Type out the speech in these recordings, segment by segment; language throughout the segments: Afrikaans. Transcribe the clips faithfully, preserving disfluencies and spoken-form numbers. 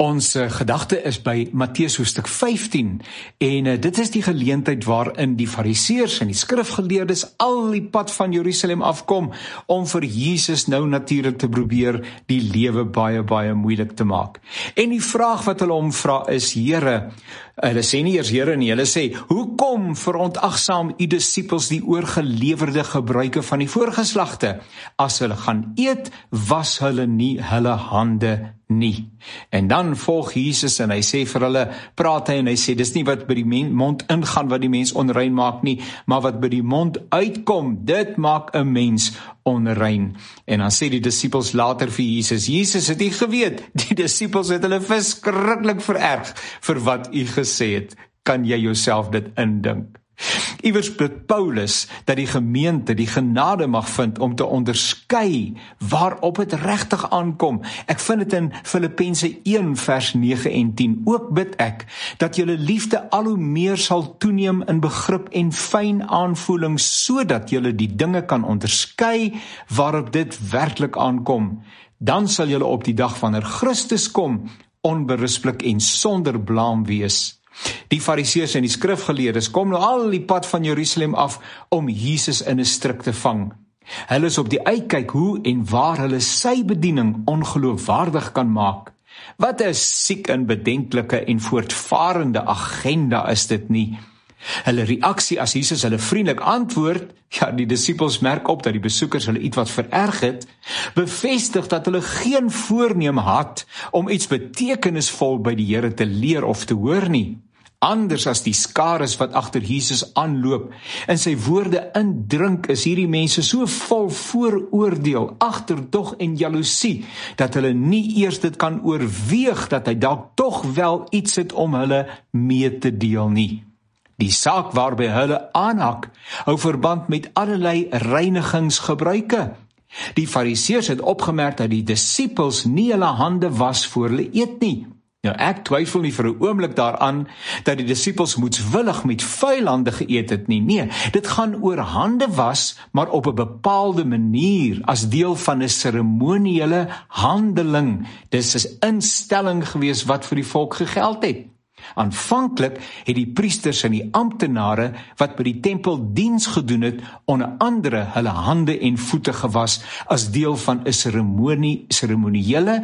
Ons uh, gedagte is by Matteus hoofstuk vyftien en uh, dit is die geleentheid waarin die fariseërs en die skrifgeleerdes al die pad van Jerusalem afkom om vir Jesus nou natuurlik te probeer die lewe baie baie moeilik te maak. En die vraag wat hulle hom vra is: Here, hulle sê nie eers Here nie, hulle sê: hoekom verontagsaam u disippels die oorgelewerde gebruike van die voorgeslagte? As hulle gaan eet, was hulle nie hulle hande nie. En dan volg Jesus en hy sê vir hulle, praat hy en hy sê, dis nie wat by die mond ingaan wat die mens onrein maak nie, maar wat by die mond uitkom, dit maak 'n mens onrein. En dan sê die disippels later vir Jesus, Jesus, het u geweet, die disippels het hulle verskriklik vererg vir wat u gesê het. Kan jy jouself dit indink? Iewers bid Paulus dat die gemeente die genade mag vind om te onderskei waarop het regtig aankom. Ek vind dit in Filippense een vers nege en tien. Ook bid ek dat julle liefde al hoe meer sal toeneem in begrip en fyn aanvoeling, sodat julle die dinge kan onderskei waarop dit werklik aankom. Dan sal julle op die dag wanneer Christus kom onberispelik en sonder blaam wees. Die fariseërs en die skrifgeleerdes kom nou al die pad van Jerusalem af om Jesus in 'n strik te vang. Hulle is op die uitkyk hoe en waar hulle sy bediening ongeloofwaardig kan maak. Wat 'n siek en bedenklike en voortvarende agenda is dit nie. Hulle reaksie as Jesus hulle vriendelik antwoord, ja, die disippels merk op dat die besoekers hulle ietwat vererg het, bevestig dat hulle geen voorneem had om iets betekenisvol by die Here te leer of te hoor nie. Anders as die skares wat agter Jesus aanloop en sy woorde indrink, is hierdie mense so vol vooroordeel, agterdog en jaloesie, dat hulle nie eers dit kan oorweeg dat hy dalk tog wel iets het om hulle mee te deel nie. Die saak waarby hulle aanhak, hou verband met allerlei reinigingsgebruike. Die fariseërs het opgemerk dat die disippels nie hulle hande was voor hulle eet nie. Nou ek twyfel nie vir 'n oomblik daaraan dat die disippels moetswillig met vuil hande geëet het nie. Nee, dit gaan oor hande was, maar op 'n bepaalde manier, as deel van 'n seremoniële handeling. Dis 'n instelling gewees wat vir die volk gegeld het. Aanvanklik het die priesters en die amptenare wat by die tempel diens gedoen het, onder andere hulle hande en voete gewas as deel van 'n seremonie, seremoniële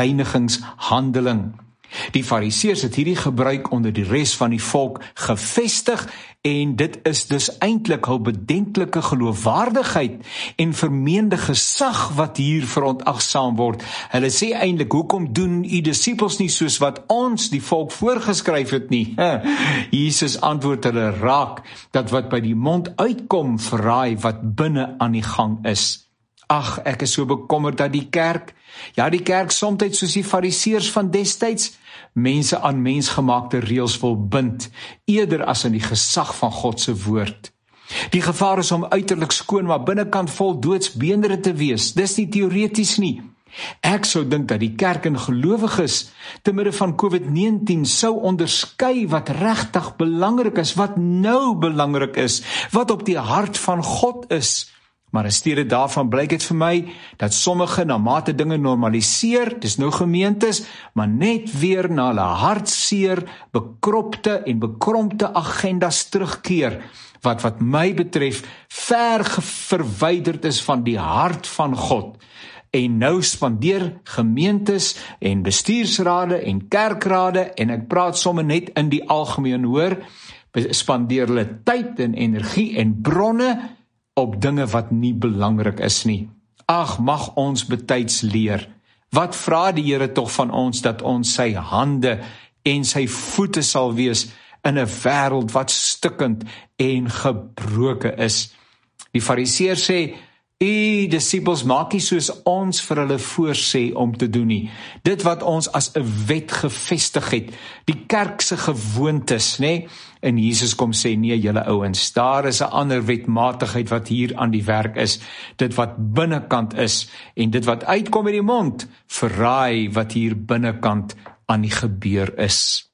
reinigingshandeling. Die fariseërs het hierdie gebruik onder die res van die volk gevestig en dit is dus eintlik hul bedenklike geloofwaardigheid en vermeende gesag wat hier verontagsaam word. Hulle sê eintlik, hoekom doen u disippels nie soos wat ons die volk voorgeskryf het nie? Jesus antwoord hulle raak dat wat by die mond uitkom verraai wat binne aan die gang is. Ag, ek is so bekommerd dat die kerk, ja die kerk soms soos die fariseërs van destyds, mense aan mensgemaakte reëls wil bind, eerder as aan die gesag van God se woord. Die gevaar is om uiterlik skoon, maar binnekant vol doodsbeendere te wees. Dis nie teoreties nie. Ek sou dink dat die kerk en gelowiges te midde van COVID negentien sou onderskei wat regtig belangrik is, wat nou belangrik is, wat op die hart van God is. Maar in steede daarvan blyk dit vir my dat sommige na mate dinge normaliseer, dis nou gemeentes, maar net weer na hulle hartseer, bekropte en bekrompte agendas terugkeer, wat wat my betref ver verwyderd is van die hart van God. En nou spandeer gemeentes en bestuursrade en kerkrade, en ek praat sommer net in die algemeen hoor, spandeer hulle tyd en energie en bronne op dinge wat nie belangrik is nie. Ag, mag ons betyds leer. Wat vra die Here tog van ons dat ons sy hande en sy voete sal wees in 'n wêreld wat stikkend en gebroke is. Die fariseërs sê, u disippels maak nie soos ons vir hulle voorsê om te doen nie. Dit wat ons as 'n wet gevestig het, die kerk se gewoontes, nê? En Jesus kom sê, nee julle ouens, daar is 'n ander wetmatigheid wat hier aan die werk is. Dit wat binnekant is en dit wat uitkom uit die mond, verraai wat hier binnekant aan die gebeur is.